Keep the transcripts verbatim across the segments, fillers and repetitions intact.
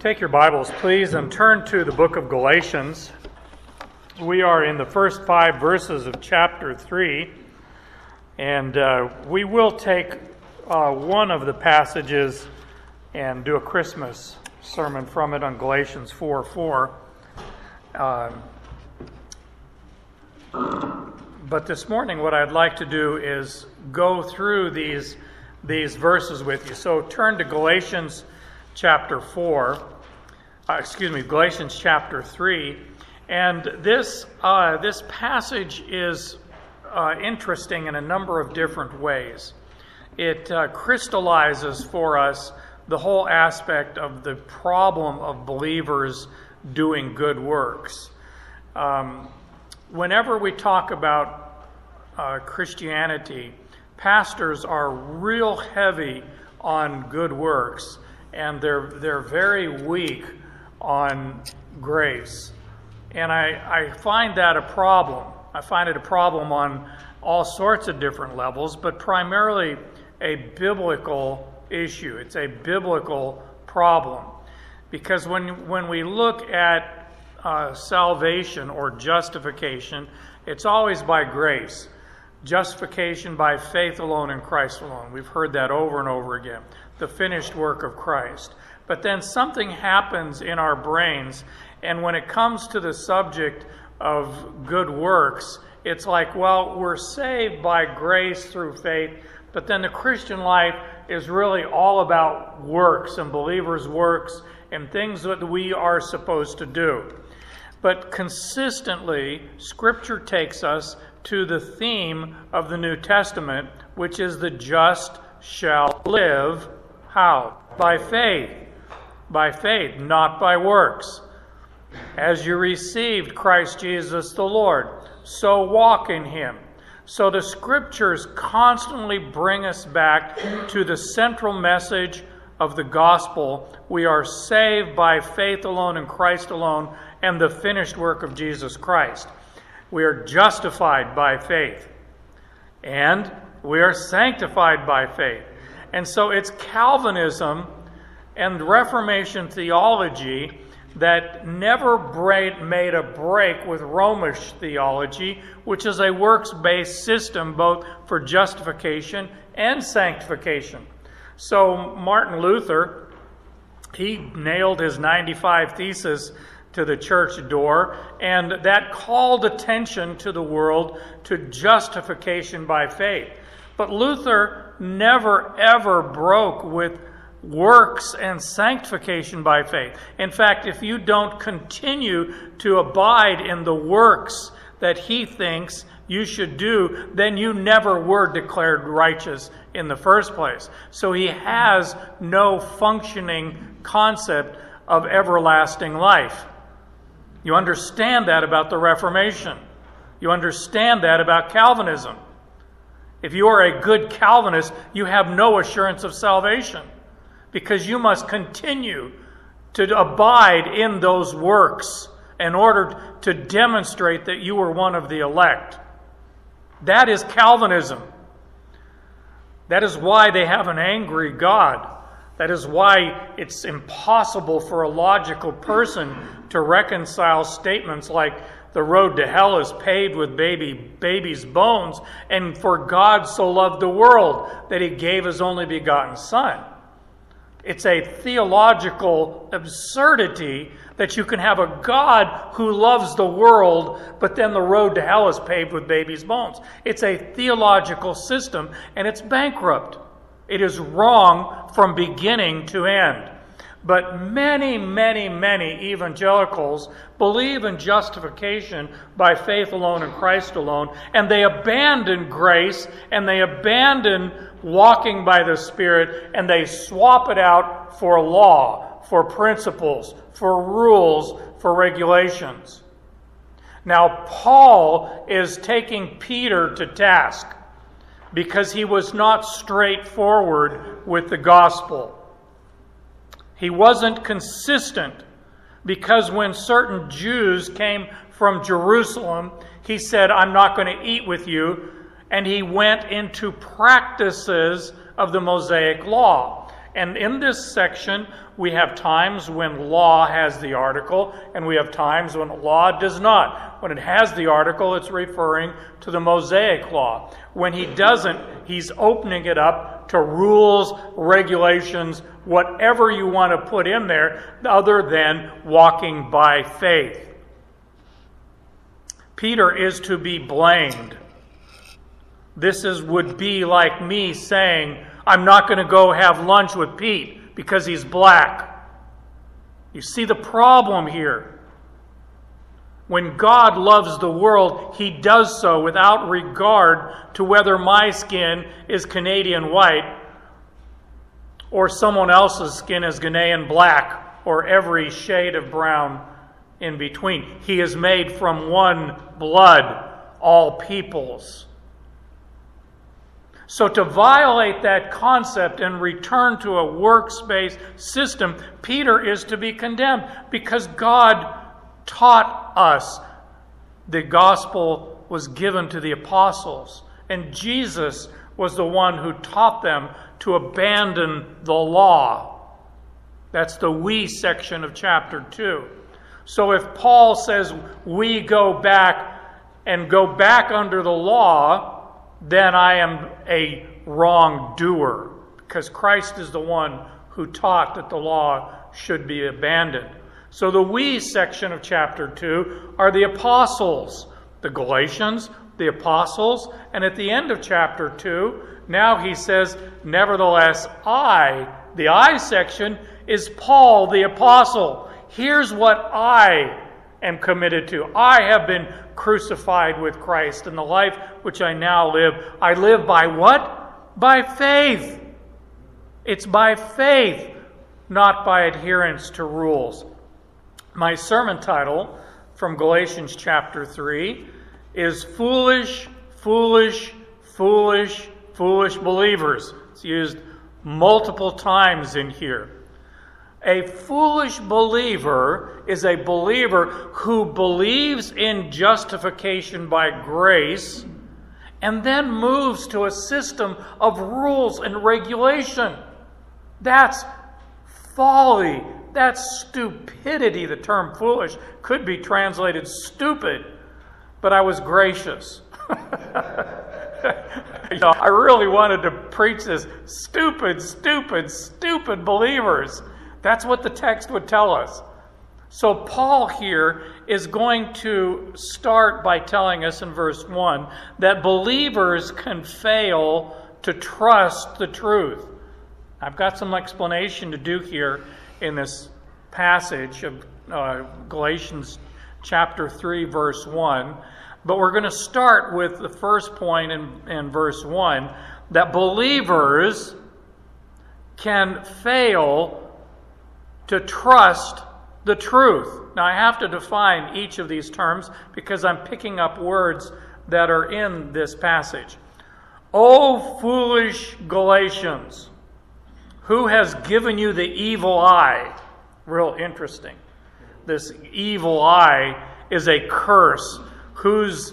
Take your Bibles, please, and turn to the book of Galatians. We are in the first five verses of chapter three, and uh, we will take uh, one of the passages and do a Christmas sermon from it on Galatians four four. Um, but this morning, what I'd like to do is go through these, these verses with you. So turn to Galatians chapter four, uh, excuse me, Galatians chapter three, and this uh, this passage is uh, interesting in a number of different ways. It uh, crystallizes for us the whole aspect of the problem of believers doing good works. Um, whenever we talk about uh, Christianity, pastors are real heavy on good works, and they're they're very weak on grace. And I, I find that a problem. I find it a problem on all sorts of different levels, but primarily a biblical issue. It's a biblical problem. Because when, when we look at uh, salvation or justification, it's always by grace. Justification by faith alone in Christ alone. We've heard that over and over again. The finished work of Christ. But then something happens in our brains, and when it comes to the subject of good works, it's like, well, we're saved by grace through faith, but then the Christian life is really all about works and believers' works and things that we are supposed to do. But consistently, Scripture takes us to the theme of the New Testament, which is the just shall live. How? By faith. By faith, not by works. As you received Christ Jesus the Lord, so walk in Him. So the Scriptures constantly bring us back to the central message of the gospel. We are saved by faith alone in Christ alone and the finished work of Jesus Christ. We are justified by faith. And we are sanctified by faith. And so it's Calvinism and Reformation theology that never made a break with Romish theology, which is a works-based system both for justification and sanctification. So Martin Luther, he nailed his ninety-five Theses to the church door, and that called attention to the world to justification by faith. But Luther never ever broke with works and sanctification by faith. In fact, if you don't continue to abide in the works that he thinks you should do, then you never were declared righteous in the first place. So he has no functioning concept of everlasting life. You understand that about the Reformation. You understand that about Calvinism. If you are a good Calvinist, you have no assurance of salvation, because you must continue to abide in those works in order to demonstrate that you are one of the elect. That is Calvinism. That is why they have an angry God. That is why it's impossible for a logical person to reconcile statements like the road to hell is paved with baby baby's bones, and for God so loved the world that He gave His only begotten Son. It's a theological absurdity that you can have a God who loves the world, but then the road to hell is paved with baby's bones. It's a theological system, and it's bankrupt. It is wrong from beginning to end. But many, many, many evangelicals believe in justification by faith alone in Christ alone, and they abandon grace, and they abandon walking by the Spirit, and they swap it out for law, for principles, for rules, for regulations. Now, Paul is taking Peter to task because he was not straightforward with the gospel. He wasn't consistent, because when certain Jews came from Jerusalem, he said, I'm not going to eat with you. And he went into practices of the Mosaic law. And in this section, we have times when law has the article, and we have times when law does not. When it has the article, it's referring to the Mosaic law. When he doesn't, he's opening it up to rules, regulations, whatever you want to put in there, other than walking by faith. Peter is to be blamed. This is would be like me saying, I'm not going to go have lunch with Pete because he's black. You see the problem here. When God loves the world, he does so without regard to whether my skin is Canadian white or someone else's skin is Ghanaian black or every shade of brown in between. He is made from one blood, all peoples. So to violate that concept and return to a works-based system, Peter is to be condemned because God taught us. The gospel was given to the apostles, and Jesus was the one who taught them to abandon the law. That's the we section of chapter two. So if Paul says we go back and go back under the law, then I am a wrongdoer, because Christ is the one who taught that the law should be abandoned. So the we section of chapter two are the apostles, the Galatians, the apostles, and at the end of chapter two, now he says, nevertheless, I, the I section, is Paul the apostle. Here's what I am committed to. I have been crucified with Christ, and the life which I now live, I live by what? By faith. It's by faith, not by adherence to rules. My sermon title from Galatians chapter three is Foolish, Foolish, Foolish, Foolish Believers. It's used multiple times in here. A foolish believer is a believer who believes in justification by grace and then moves to a system of rules and regulation. That's folly. That's stupidity. The term foolish could be translated stupid, but I was gracious. You know, I really wanted to preach this. Stupid, stupid, stupid believers. That's what the text would tell us. So Paul here is going to start by telling us in verse one that believers can fail to trust the truth. I've got some explanation to do here in this passage of uh, Galatians chapter three, verse one. But we're going to start with the first point in, in verse one, that believers can fail to trust the truth. Now, I have to define each of these terms because I'm picking up words that are in this passage. O foolish Galatians, who has given you the evil eye? Real interesting. This evil eye is a curse. Who's,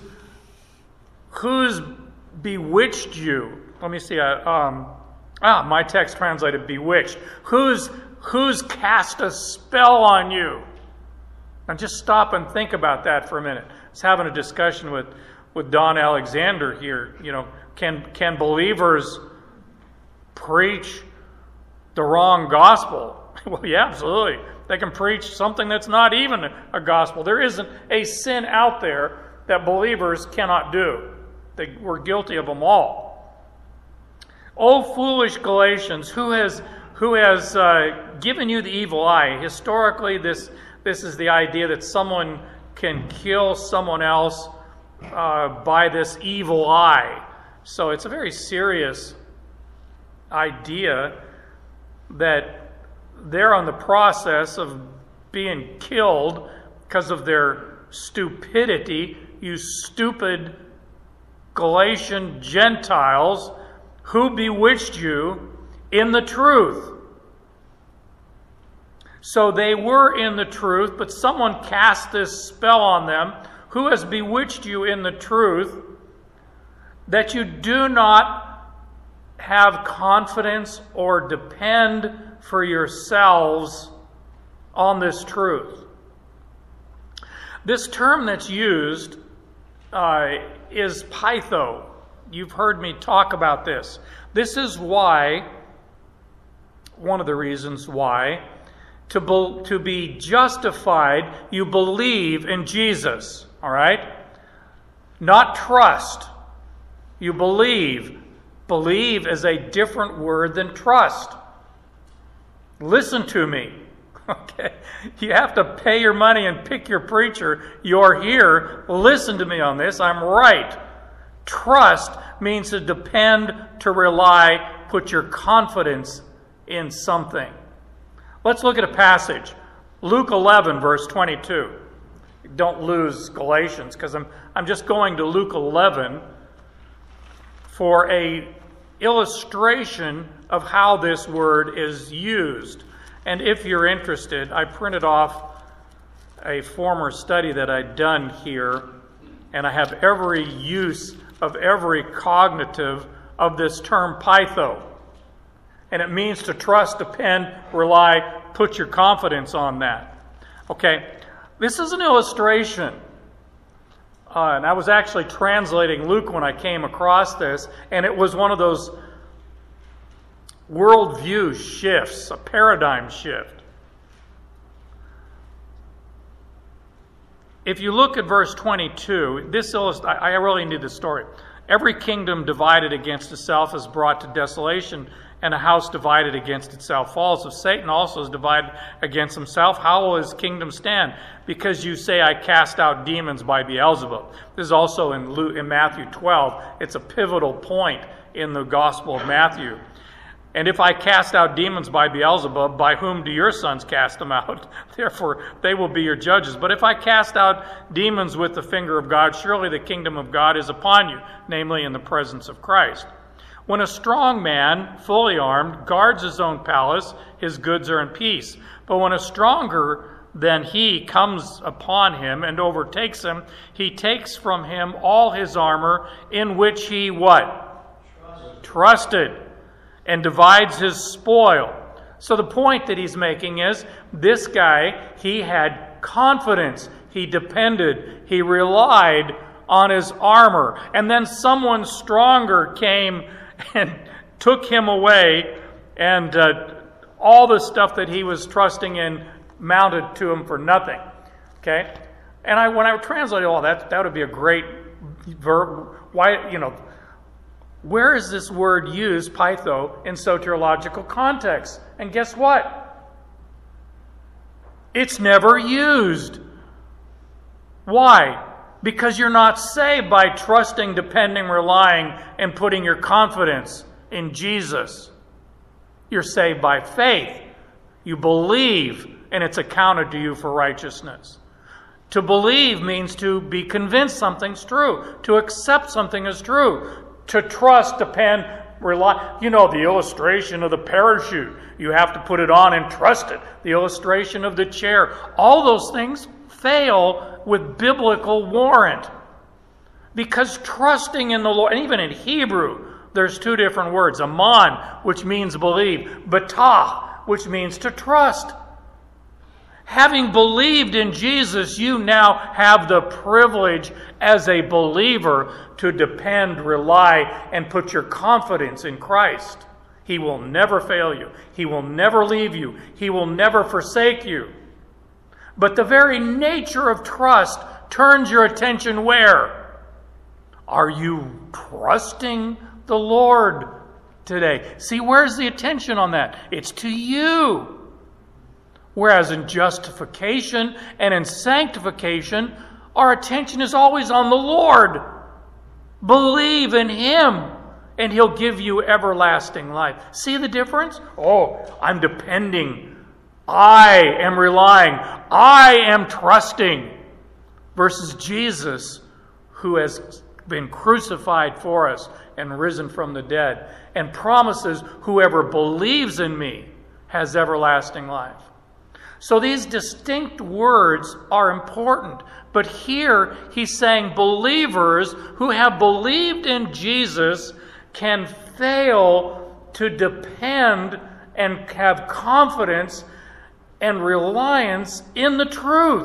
who's bewitched you? Let me see. Uh, um, ah, my text translated bewitched. Who's Who's cast a spell on you? Now just stop and think about that for a minute. I was having a discussion with, with Don Alexander here. You know, can can believers preach the wrong gospel? Well, yeah, absolutely. They can preach something that's not even a gospel. There isn't a sin out there that believers cannot do. They, we're guilty of them all. O foolish Galatians, who has who has uh, given you the evil eye? Historically, this this is the idea that someone can kill someone else uh, by this evil eye. So it's a very serious idea that they're on the process of being killed because of their stupidity. You stupid Galatian Gentiles, who bewitched you in the truth. So they were in the truth, but someone cast this spell on them. Who has bewitched you in the truth, that you do not have confidence or depend for yourselves on this truth. This term that's used uh, is pytho. You've heard me talk about this. This is why, one of the reasons why, to be, to be justified, you believe in Jesus, all right? Not trust. You believe. Believe is a different word than trust. Listen to me. Okay? You have to pay your money and pick your preacher. You're here. Listen to me on this. I'm right. Trust means to depend, to rely, put your confidence in something. Let's look at a passage. Luke eleven, verse twenty-two. Don't lose Galatians, because I'm, I'm just going to Luke eleven for a illustration of how this word is used. And if you're interested, I printed off a former study that I'd done here, and I have every use of every cognitive of this term pytho. And it means to trust, depend, rely, put your confidence on that. Okay, this is an illustration. Uh, and I was actually translating Luke when I came across this, and it was one of those worldview shifts, a paradigm shift. If you look at verse twenty-two, this illust- I, I really need this story. Every kingdom divided against itself is brought to desolation, and a house divided against itself falls. If Satan also is divided against himself, how will his kingdom stand? Because you say, I cast out demons by Beelzebub. This is also in, Luke, in Matthew twelve. It's a pivotal point in the Gospel of Matthew. And if I cast out demons by Beelzebub, by whom do your sons cast them out? Therefore, they will be your judges. But if I cast out demons with the finger of God, surely the kingdom of God is upon you, namely in the presence of Christ. When a strong man, fully armed, guards his own palace, his goods are in peace. But when a stronger than he comes upon him and overtakes him, he takes from him all his armor, in which he what? Trusted. Trusted. And divides his spoil. So the point that he's making is, this guy, he had confidence. He depended. He relied on his armor. And then someone stronger came and took him away, and uh, all the stuff that he was trusting in mounted to him for nothing. Okay? And I, when I translated all that, that would be a great verb. Why, you know, where is this word used, pytho, in soteriological context? And guess what? It's never used. Why? Because you're not saved by trusting, depending, relying, and putting your confidence in Jesus. You're saved by faith. You believe, and it's accounted to you for righteousness. To believe means to be convinced something's true, to accept something is true. To trust, depend, rely. You know, the illustration of the parachute. You have to put it on and trust it. The illustration of the chair. All those things fail with biblical warrant. Because trusting in the Lord, and even in Hebrew, there's two different words. Aman, which means believe. Batah, which means to trust. Having believed in Jesus, you now have the privilege as a believer to depend, rely, and put your confidence in Christ. He will never fail you. He will never leave you. He will never forsake you. But the very nature of trust turns your attention where? Are you trusting the Lord today? See, where's the attention on that? It's to you. Whereas in justification and in sanctification, our attention is always on the Lord. Believe in Him, and He'll give you everlasting life. See the difference? Oh, I'm depending. I am relying. I am trusting. Versus Jesus, who has been crucified for us and risen from the dead, and promises, whoever believes in me has everlasting life. So these distinct words are important. But here he's saying believers who have believed in Jesus can fail to depend and have confidence and reliance in the truth.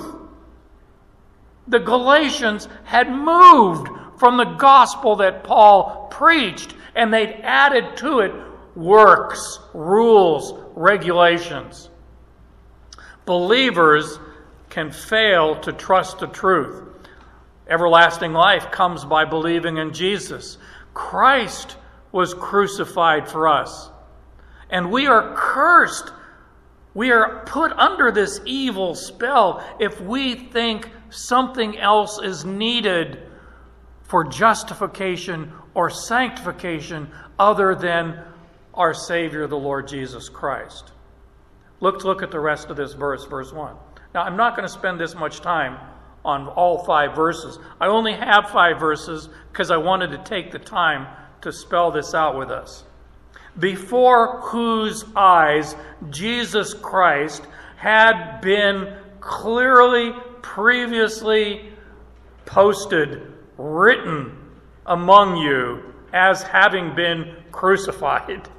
The Galatians had moved from the gospel that Paul preached, and they'd added to it works, rules, regulations. Believers can fail to trust the truth. Everlasting life comes by believing in Jesus. Christ was crucified for us. And we are cursed. We are put under this evil spell if we think something else is needed for justification or sanctification other than our Savior, the Lord Jesus Christ. Look, look at the rest of this verse, verse one. Now, I'm not going to spend this much time on all five verses. I only have five verses because I wanted to take the time to spell this out with us. Before whose eyes Jesus Christ had been clearly, previously posted, written among you as having been crucified.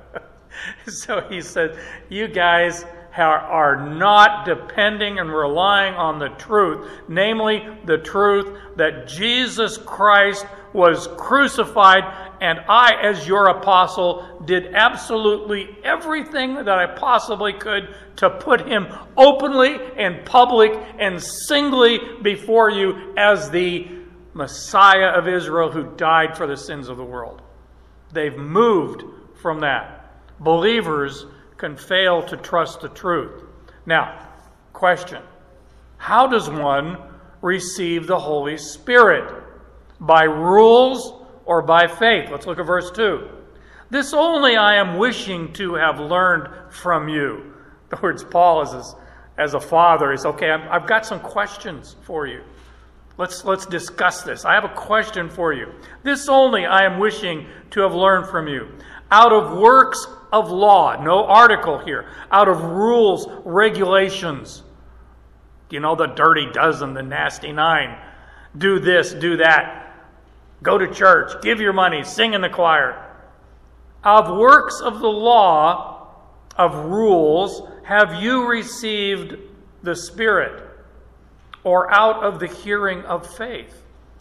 So he said, you guys are not depending and relying on the truth, namely the truth that Jesus Christ was crucified, and I, as your apostle, did absolutely everything that I possibly could to put him openly and public and singly before you as the Messiah of Israel who died for the sins of the world. They've moved from that. Believers can fail to trust the truth. Now, question. How does one receive the Holy Spirit? By rules or by faith? Let's look at verse two. This only I am wishing to have learned from you. In other words, Paul is as a father. He's, okay, I've got some questions for you. Let's, let's discuss this. I have a question for you. This only I am wishing to have learned from you. Out of works of law, no article here, out of rules, regulations. You know, the dirty dozen, the nasty nine. Do this, do that. Go to church, give your money, sing in the choir. Of works of the law, of rules, have you received the Spirit, or out of the hearing of faith?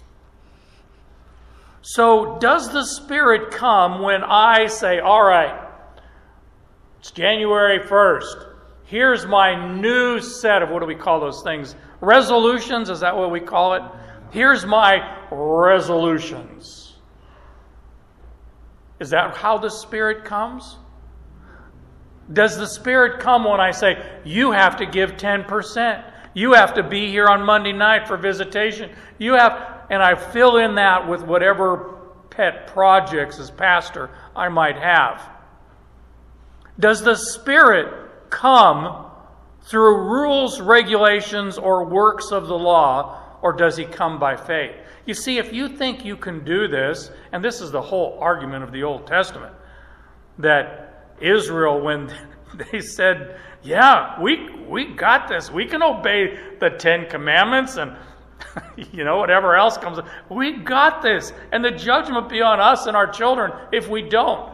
So does the Spirit come when I say, all right, it's January first. Here's my new set of, what do we call those things? Resolutions, is that what we call it? Here's my resolutions. Is that how the Spirit comes? Does the Spirit come when I say, you have to give ten percent? You have to be here on Monday night for visitation. You have, and I fill in that with whatever pet projects as pastor I might have. Does the Spirit come through rules, regulations, or works of the law, or does he come by faith? You see, if you think you can do this, and this is the whole argument of the Old Testament, that Israel, when they said, yeah, we we got this, we can obey the Ten Commandments and you know, whatever else comes, we got this, and the judgment be on us and our children if we don't.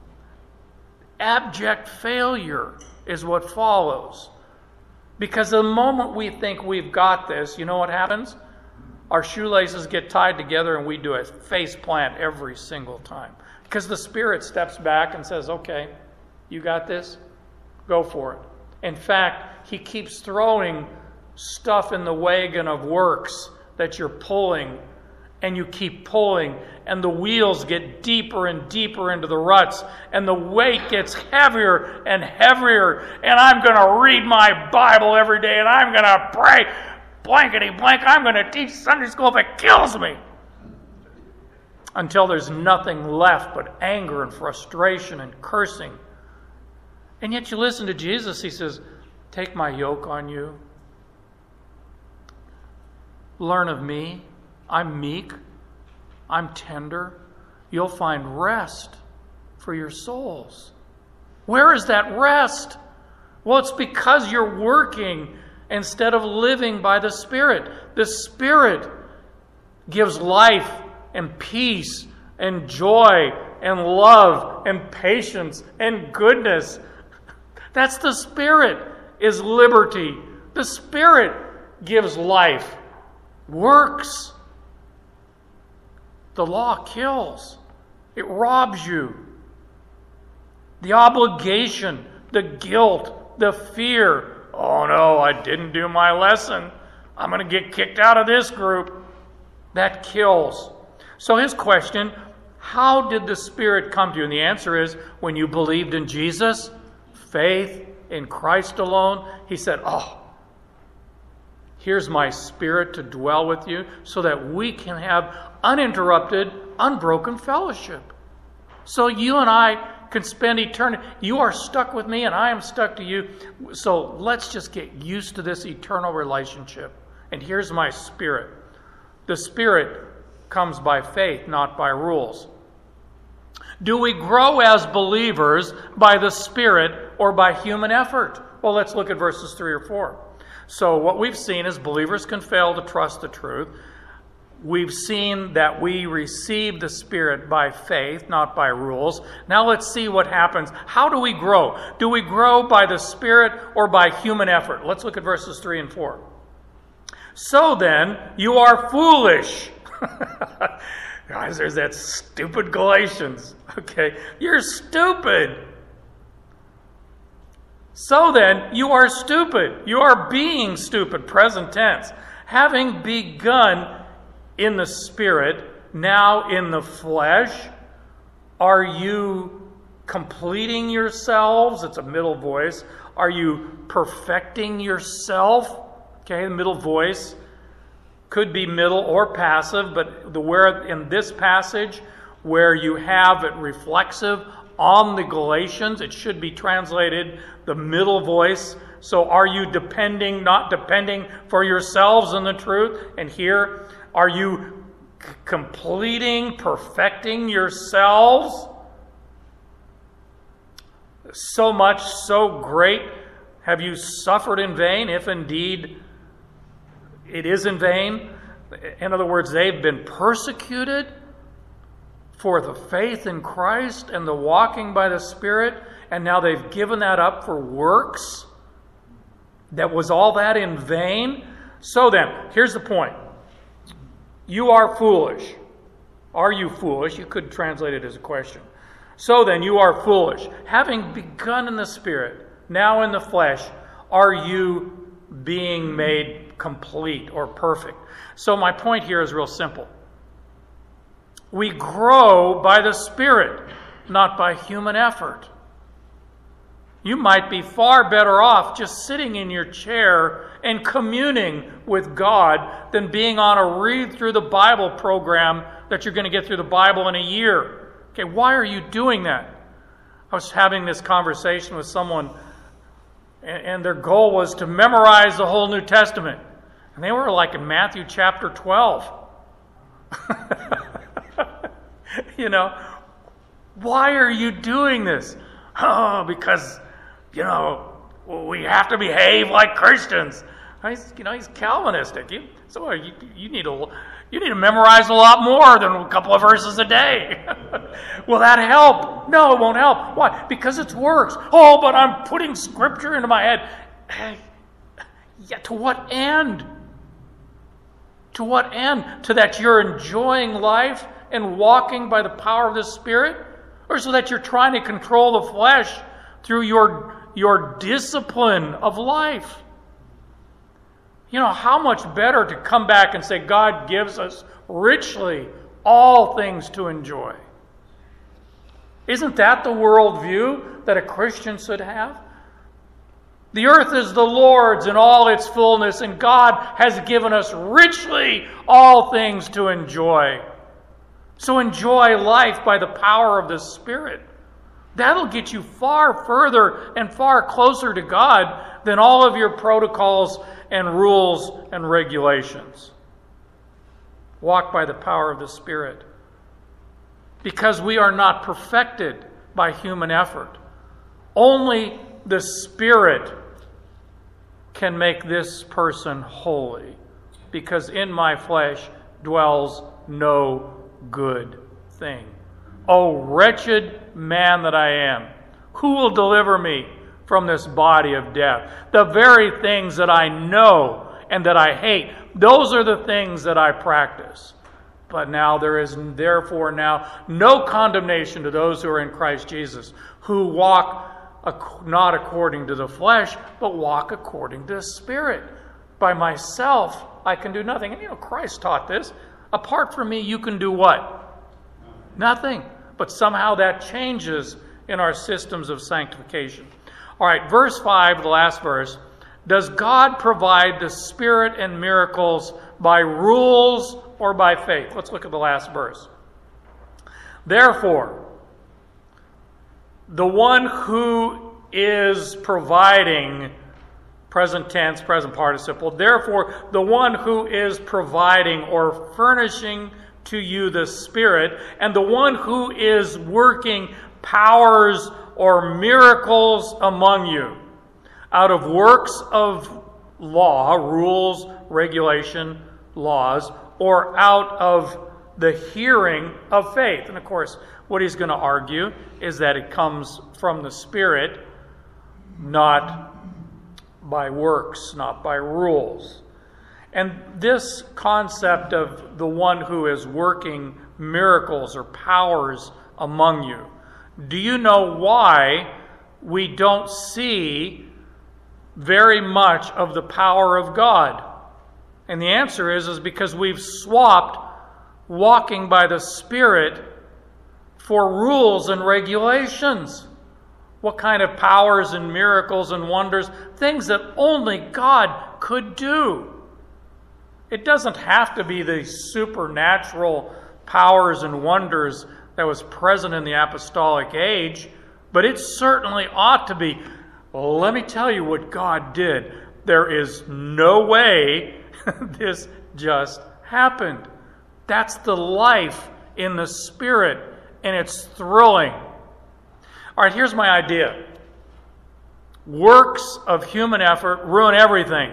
Abject failure is what follows. Because the moment we think we've got this, you know what happens? Our shoelaces get tied together and we do a face plant every single time. Because the Spirit steps back and says, okay, you got this? Go for it. In fact, he keeps throwing stuff in the wagon of works that you're pulling, and you keep pulling, and the wheels get deeper and deeper into the ruts, and the weight gets heavier and heavier, and I'm going to read my Bible every day, and I'm going to pray, blankety blank, I'm going to teach Sunday school if it kills me. Until there's nothing left but anger and frustration and cursing. And yet you listen to Jesus, he says, take my yoke on you. Learn of me. I'm meek. I'm tender. You'll find rest for your souls. Where is that rest? Well, it's because you're working instead of living by the Spirit. The Spirit gives life and peace and joy and love and patience and goodness. That's the Spirit is liberty. The Spirit gives life. Works. The law kills. It robs you. The obligation, the guilt, the fear. Oh no, I didn't do my lesson. I'm going to get kicked out of this group. That kills. So his question, how did the Spirit come to you? And the answer is, when you believed in Jesus, faith in Christ alone, he said, oh, here's my Spirit to dwell with you so that we can have uninterrupted, unbroken fellowship. So you and I can spend eternity. You are stuck with me and I am stuck to you. So let's just get used to this eternal relationship. And here's my Spirit. The Spirit comes by faith, not by rules. Do we grow as believers by the Spirit or by human effort? Well, let's look at verses three or four. So what we've seen is believers can fail to trust the truth. We've seen that we receive the Spirit by faith, not by rules. Now let's see what happens. How do we grow? Do we grow by the Spirit or by human effort? Let's look at verses three and four. So then, you are foolish. Guys, there's that stupid Galatians. Okay, you're stupid. So then, you are stupid. You are being stupid, present tense. Having begun in the Spirit, now in the flesh, are you completing yourselves? It's a middle voice. Are you perfecting yourself? Okay, the middle voice could be middle or passive, but the where in this passage where you have it reflexive on the Galatians, it should be translated the middle voice. So are you depending, not depending for yourselves in the truth? And here, are you c- completing, perfecting yourselves? So much, so great. Have you suffered in vain, if indeed it is in vain? In other words, they've been persecuted for the faith in Christ and the walking by the Spirit, and now they've given that up for works. That was all that in vain? So then, here's the point. You are foolish. Are you foolish? You could translate it as a question. So then, you are foolish. Having begun in the Spirit, now in the flesh, are you being made complete or perfect? So my point here is real simple. We grow by the Spirit, not by human effort. You might be far better off just sitting in your chair and communing with God than being on a read through the Bible program that you're going to get through the Bible in a year. Okay, why are you doing that? I was having this conversation with someone, and their goal was to memorize the whole New Testament. And they were like in Matthew chapter twelve. You know, why are you doing this? Oh, because, you know, we have to behave like Christians. He's, you know, he's Calvinistic. You, so you, you need to you need to memorize a lot more than a couple of verses a day. Will that help? No, it won't help. Why? Because it's works. Oh, but I'm putting Scripture into my head. Hey, yeah, to what end? To what end? To that you're enjoying life and walking by the power of the Spirit? Or so that you're trying to control the flesh through your, your discipline of life? You know, how much better to come back and say God gives us richly all things to enjoy. Isn't that the worldview that a Christian should have? The earth is the Lord's in all its fullness, and God has given us richly all things to enjoy. So enjoy life by the power of the Spirit. That'll get you far further and far closer to God than all of your protocols and rules and regulations. Walk by the power of the Spirit. Because we are not perfected by human effort. Only the Spirit can make this person holy. Because in my flesh dwells no good thing. O wretched man that I am, who will deliver me from this body of death? The very things that I know and that I hate, those are the things that I practice. But now there is therefore now no condemnation to those who are in Christ Jesus, who walk not according to the flesh, but walk according to the Spirit. By myself, I can do nothing. And you know, Christ taught this. Apart from me, you can do what? Nothing. But somehow that changes in our systems of sanctification. All right, verse five, the last verse. Does God provide the Spirit and miracles by rules or by faith? Let's look at the last verse. Therefore, the one who is providing, present tense, present participle, therefore, the one who is providing or furnishing to you the Spirit, and the one who is working powers or miracles among you, out of works of law, rules, regulation, laws, or out of the hearing of faith. And of course, what he's going to argue is that it comes from the Spirit, not by works, not by rules. And this concept of the one who is working miracles or powers among you, do you know why we don't see very much of the power of God? And the answer is, is because we've swapped walking by the Spirit for rules and regulations. What kind of powers and miracles and wonders? Things that only God could do. It doesn't have to be the supernatural powers and wonders that was present in the apostolic age, but it certainly ought to be. Well, let me tell you what God did. There is no way this just happened. That's the life in the Spirit, and it's thrilling. All right, here's my idea. Works of human effort ruin everything.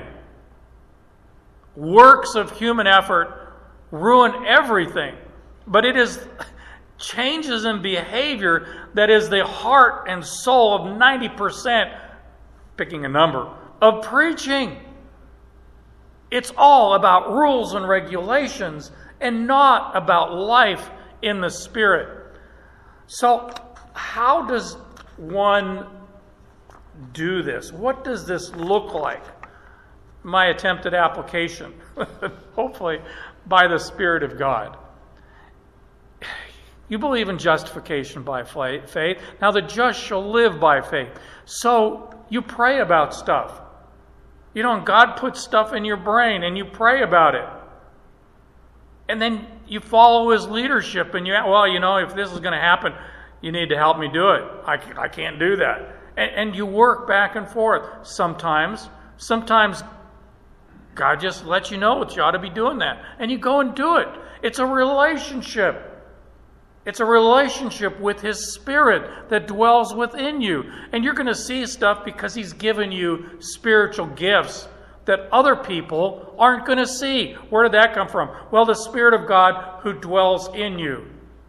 Works of human effort ruin everything. But it is changes in behavior that is the heart and soul of ninety percent, picking a number, of preaching. It's all about rules and regulations and not about life in the Spirit. So how does one do this? What does this look like? My attempted application, hopefully by the Spirit of God. You believe in justification by faith. Now the just shall live by faith. So you pray about stuff. You know, and God puts stuff in your brain and you pray about it. And then you follow His leadership and you, well, you know, if this is going to happen, you need to help me do it. I, I can't do that. And, and you work back and forth. Sometimes, sometimes God just lets you know that you ought to be doing that. And you go and do it. It's a relationship. It's a relationship with His Spirit that dwells within you. And you're going to see stuff because He's given you spiritual gifts that other people aren't going to see. Where did that come from? Well, the Spirit of God who dwells in you.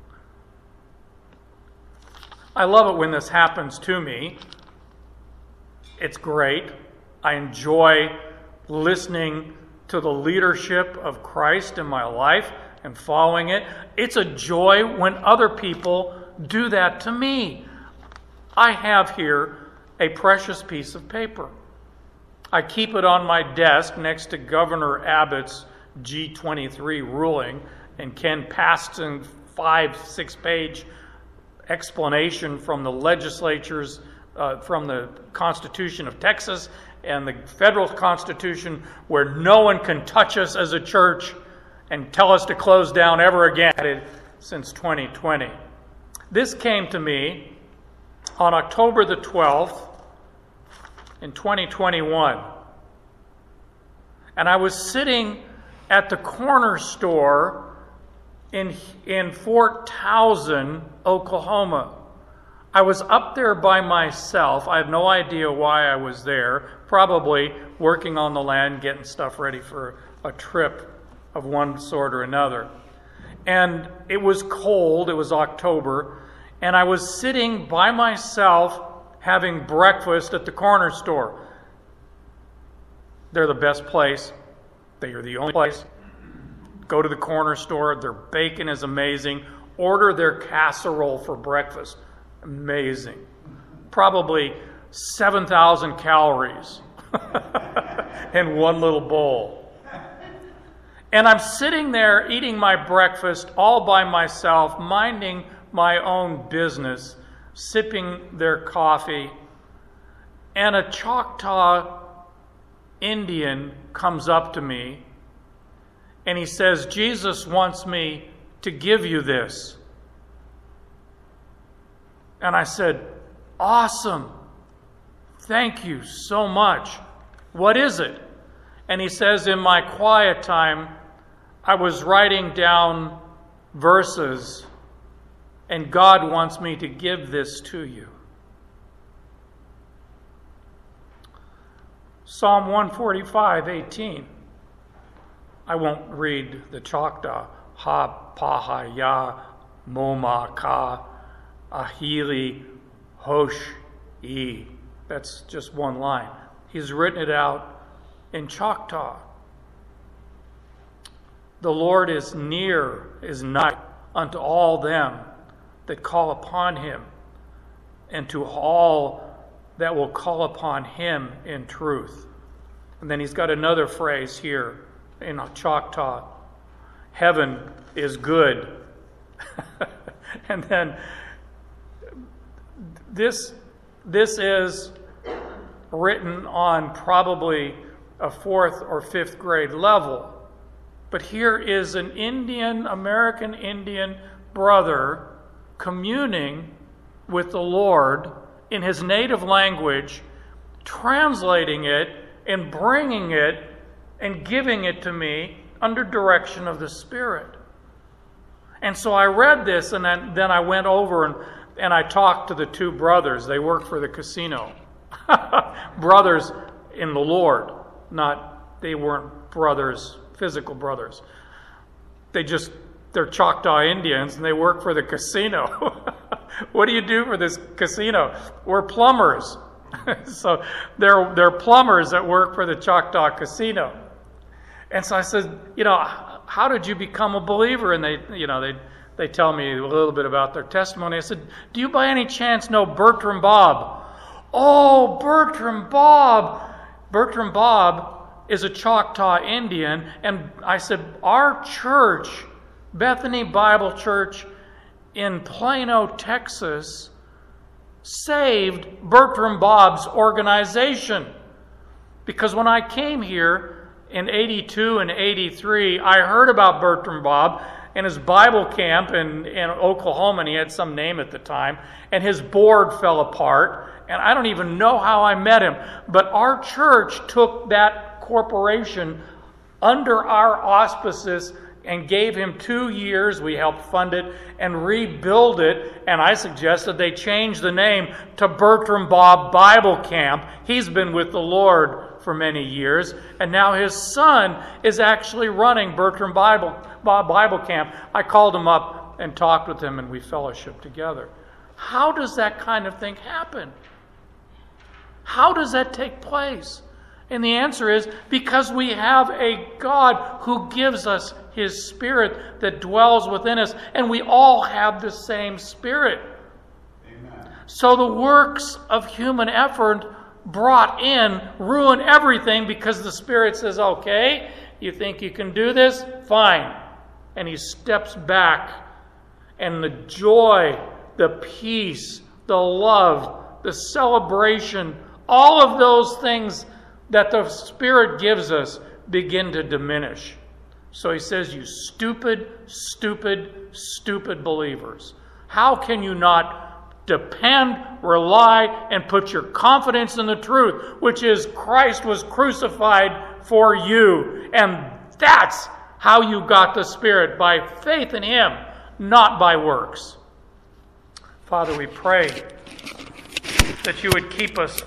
I love it when this happens to me. It's great. I enjoy listening to the leadership of Christ in my life and following it. It's a joy when other people do that to me. I have here a precious piece of paper. I keep it on my desk next to Governor Abbott's G twenty-three ruling and Ken Paston's five, six-page explanation from the legislatures, uh, from the Constitution of Texas and the federal Constitution, where no one can touch us as a church and tell us to close down ever again since twenty twenty. This came to me on October the twelfth in twenty twenty-one. And I was sitting at the corner store in, in Fort Towson, Oklahoma. I was up there by myself. I have no idea why I was there. Probably working on the land, getting stuff ready for a trip of one sort or another. And it was cold, it was October, and I was sitting by myself having breakfast at the corner store. They're the best place. They are the only place. Go to the corner store. Their bacon is amazing. Order their casserole for breakfast. Amazing. Probably seven thousand calories in one little bowl. And I'm sitting there eating my breakfast all by myself, minding my own business, sipping their coffee, and a Choctaw Indian comes up to me and he says, "Jesus wants me to give you this." And I said, "Awesome. Thank you so much. What is it?" And he says, "In my quiet time, I was writing down verses, and God wants me to give this to you." Psalm one forty-five, eighteen. I won't read the Choctaw. Ha, paha, ya, moma, ka, ahili, hosh, e. That's just one line. He's written it out in Choctaw. The Lord is near, is nigh unto all them that call upon him, and to all that will call upon him in truth. And then he's got another phrase here in Choctaw. Heaven is good. And then this, this is written on probably a fourth or fifth grade level. But here is an Indian, American Indian brother communing with the Lord in his native language, translating it and bringing it and giving it to me under direction of the Spirit. And so I read this, and then, then I went over and, and I talked to the two brothers. They work for the casino. Brothers in the Lord, not, they weren't brothers, physical brothers. They just, they're Choctaw Indians, and they work for the casino. What do you do for this casino? We're plumbers. So they're, they're plumbers that work for the Choctaw Casino. And so I said, you know, how did you become a believer? And they, you know, they they tell me a little bit about their testimony. I said, do you by any chance know Bertram Bob? Oh, Bertram Bob. Bertram Bob is a Choctaw Indian. And I said, our church, Bethany Bible Church in Plano, Texas, saved Bertram Bob's organization. Because when I came here in eighty-two and eighty-three, I heard about Bertram Bob and his Bible camp in, in Oklahoma, and he had some name at the time, and his board fell apart, and I don't even know how I met him. But our church took that corporation under our auspices and gave him two years. We helped fund it and rebuild it. And I suggested they change the name to Bertram Bob Bible Camp. He's been with the Lord for many years. And now his son is actually running Bertram Bible, Bob Bible Camp. I called him up and talked with him, and we fellowshiped together. How does that kind of thing happen? How does that take place? And the answer is because we have a God who gives us His Spirit that dwells within us, and we all have the same Spirit. Amen. So the works of human effort brought in ruin everything because the Spirit says, okay, you think you can do this? Fine. And He steps back, and the joy, the peace, the love, the celebration, all of those things that the Spirit gives us begin to diminish. So He says, you stupid, stupid, stupid believers. How can you not depend, rely, and put your confidence in the truth, which is Christ was crucified for you. And that's how you got the Spirit, by faith in Him, not by works. Father, we pray that you would keep us